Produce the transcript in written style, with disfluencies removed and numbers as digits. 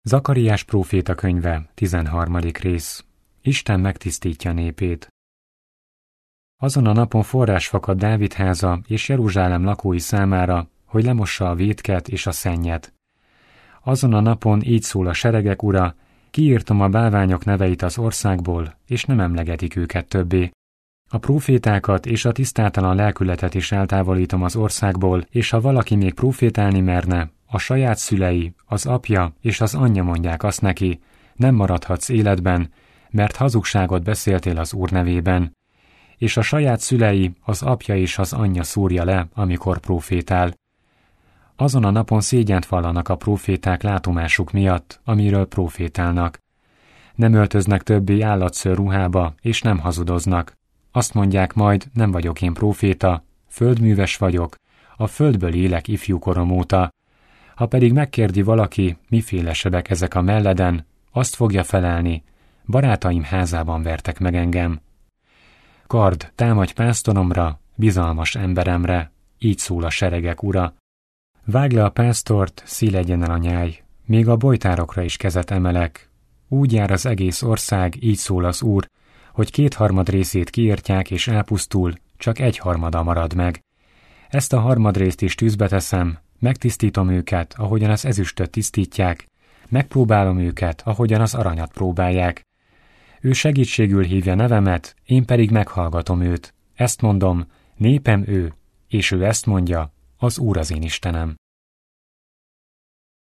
Zakariás próféta könyve, 13. rész. Isten megtisztítja népét. Azon a napon forrás fakad Dávid háza és Jeruzsálem lakói számára, hogy lemossa a vétket és a szennyet. Azon a napon így szól a seregek ura: kiírtom a bálványok neveit az országból, és nem emlegetik őket többé. A prófétákat és a tisztátalan lelkületet is eltávolítom az országból, és ha valaki még prófétálni merne, a saját szülei, az apja és az anyja mondják azt neki: nem maradhatsz életben, mert hazugságot beszéltél az Úr nevében. És a saját szülei, az apja és az anyja szúrja le, amikor prófétál. Azon a napon szégyent vallanak a próféták látomásuk miatt, amiről prófétálnak. Nem öltöznek többé állatszőr ruhába, és nem hazudoznak. Azt mondják majd: nem vagyok én próféta, földműves vagyok, a földből élek ifjúkorom óta. Ha pedig megkérdi valaki, miféle sebek ezek a melleden, azt fogja felelni: barátaim házában vertek meg engem. Kard, támadj pásztoromra, bizalmas emberemre, így szól a seregek ura. Vágd le a pásztort, szíledjen el a nyáj, még a bojtárokra is kezet emelek. Úgy jár az egész ország, így szól az Úr, hogy 2/3 részét kiirtják és elpusztul, csak 1/3 marad meg. Ezt a harmadrészt is tűzbe teszem, megtisztítom őket, ahogyan az ezüstöt tisztítják, megpróbálom őket, ahogyan az aranyat próbálják. Ő segítségül hívja nevemet, én pedig meghallgatom őt. Ezt mondom: népem ő, és ő ezt mondja: az Úr az én Istenem.